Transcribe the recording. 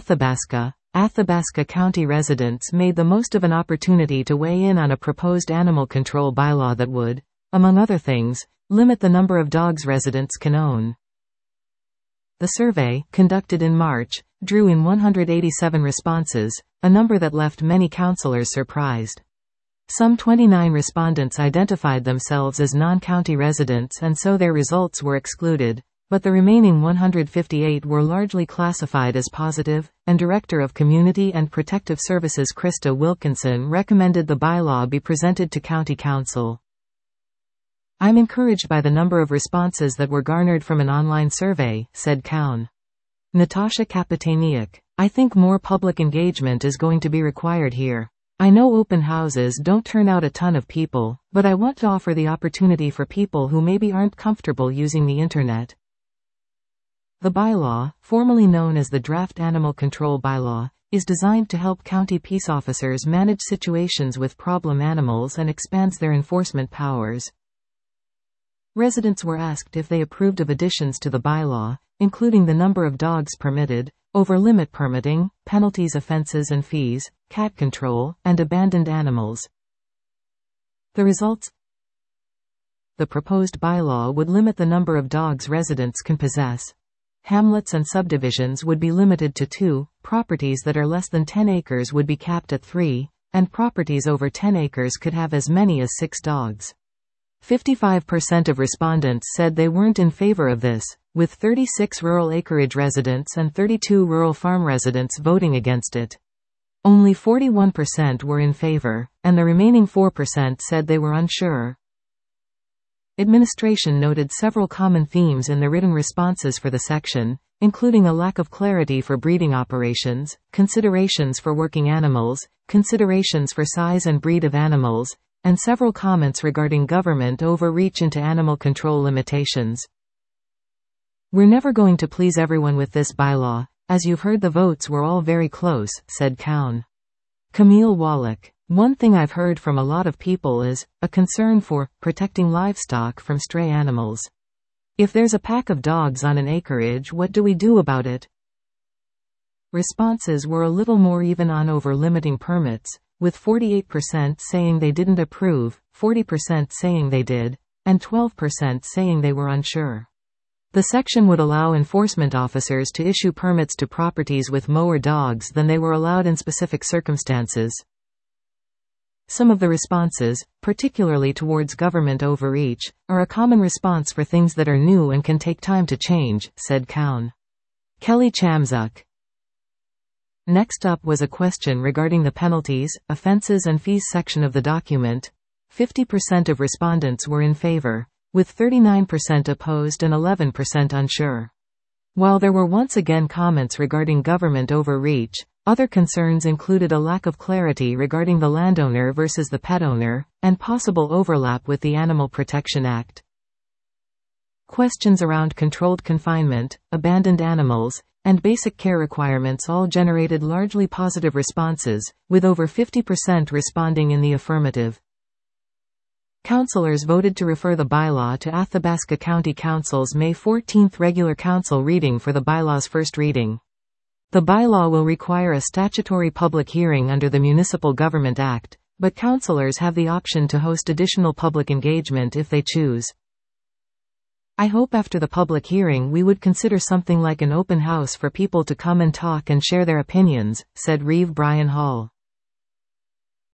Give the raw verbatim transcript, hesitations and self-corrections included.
Athabasca. Athabasca County residents made the most of an opportunity to weigh in on a proposed animal control bylaw that would, among other things, limit the number of dogs residents can own. The survey, conducted in March, drew in one hundred eighty-seven responses, a number that left many councilors surprised. Some twenty-nine respondents identified themselves as non-county residents and so their results were excluded, but the remaining one hundred fifty-eight were largely classified as positive, and Director of Community and Protective Services Krista Wilkinson recommended the bylaw be presented to County Council. "I'm encouraged by the number of responses that were garnered from an online survey," said Cown. Natasha Kapitaniuk. "I think more public engagement is going to be required here. I know open houses don't turn out a ton of people, but I want to offer the opportunity for people who maybe aren't comfortable using the internet." The bylaw, formally known as the Draft Animal Control Bylaw, is designed to help county peace officers manage situations with problem animals and expands their enforcement powers. Residents were asked if they approved of additions to the bylaw, including the number of dogs permitted, over-limit permitting, penalties, offenses and fees, cat control, and abandoned animals. The results: the proposed bylaw would limit the number of dogs residents can possess. Hamlets and subdivisions would be limited to two, properties that are less than ten acres would be capped at three, and properties over ten acres could have as many as six dogs. fifty-five percent of respondents said they weren't in favor of this, with thirty-six rural acreage residents and thirty-two rural farm residents voting against it. Only forty-one percent were in favor, and the remaining four percent said they were unsure. Administration noted several common themes in the written responses for the section, including a lack of clarity for breeding operations, considerations for working animals, considerations for size and breed of animals, and several comments regarding government overreach into animal control limitations. "We're never going to please everyone with this bylaw. As you've heard, the votes were all very close," said Cown. Camille Wallach. "One thing I've heard from a lot of people is a concern for protecting livestock from stray animals. If there's a pack of dogs on an acreage, what do we do about it?" Responses were a little more even on over-limiting permits, with forty-eight percent saying they didn't approve, forty percent saying they did, and twelve percent saying they were unsure. The section would allow enforcement officers to issue permits to properties with more dogs than they were allowed in specific circumstances. Some of the responses, particularly towards government overreach, are a common response for things that are new and can take time to change, said Cown. Kelly Chamzuk. Next up was a question regarding the penalties, offenses and fees section of the document. fifty percent of respondents were in favor, with thirty-nine percent opposed and eleven percent unsure. While there were once again comments regarding government overreach, other concerns included a lack of clarity regarding the landowner versus the pet owner, and possible overlap with the Animal Protection Act. Questions around controlled confinement, abandoned animals, and basic care requirements all generated largely positive responses, with over fifty percent responding in the affirmative. Councilors voted to refer the bylaw to Athabasca County Council's May fourteenth regular council reading for the bylaw's first reading. The bylaw will require a statutory public hearing under the Municipal Government Act, but councilors have the option to host additional public engagement if they choose. "I hope after the public hearing we would consider something like an open house for people to come and talk and share their opinions," said Reeve Brian Hall.